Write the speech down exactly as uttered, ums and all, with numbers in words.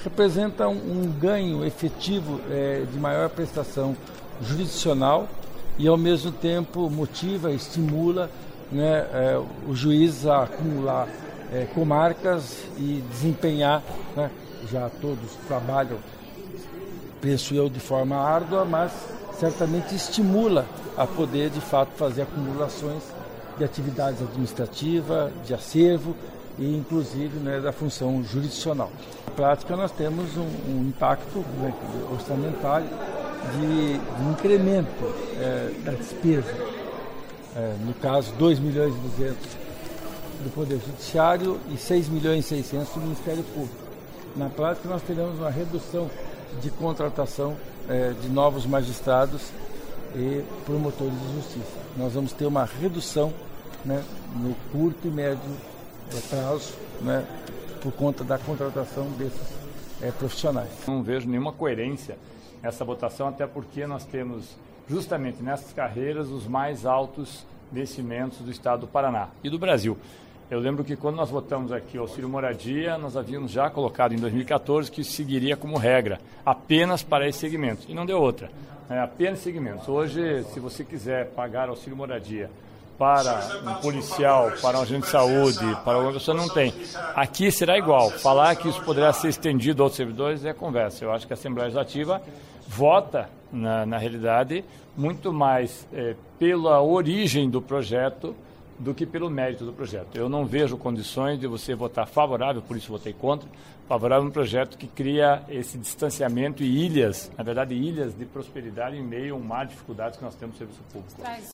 representa um, um ganho efetivo é, de maior prestação jurisdicional e, ao mesmo tempo, motiva, estimula, né, é, o juiz a acumular é, comarcas e desempenhar, né, já todos trabalham, penso eu, de forma árdua, mas certamente estimula a poder, de fato, fazer acumulações de atividades administrativas, de acervo e, inclusive, né, da função jurisdicional. Na prática, nós temos um, um impacto, né, orçamentário de, de incremento é, da despesa. É, no caso, dois milhões e duzentos do Poder Judiciário e seis milhões e seiscentos do Ministério Público. Na prática, nós teremos uma redução de contratação é, de novos magistrados e promotores de justiça. Nós vamos ter uma redução, né, no curto e médio prazo, né, por conta da contratação desses é, profissionais. Não vejo nenhuma coerência nessa votação, até porque nós temos justamente nessas carreiras os mais altos vencimentos do estado do Paraná e do Brasil. Eu lembro que quando nós votamos aqui o auxílio moradia, nós havíamos já colocado em dois mil e quatorze que isso seguiria como regra, apenas para esse segmento, e não deu outra, é, apenas segmentos. Hoje, se você quiser pagar auxílio moradia para um policial, para um agente de saúde, para uma pessoa, não tem. Aqui será igual. Falar que isso poderá ser estendido a outros servidores é conversa. Eu acho que a Assembleia Legislativa vota, na, na realidade, muito mais é, pela origem do projeto do que pelo mérito do projeto. Eu não vejo condições de você votar favorável, por isso votei contra, favorável a um projeto que cria esse distanciamento e ilhas, na verdade ilhas de prosperidade em meio a um mar de dificuldades que nós temos no serviço público.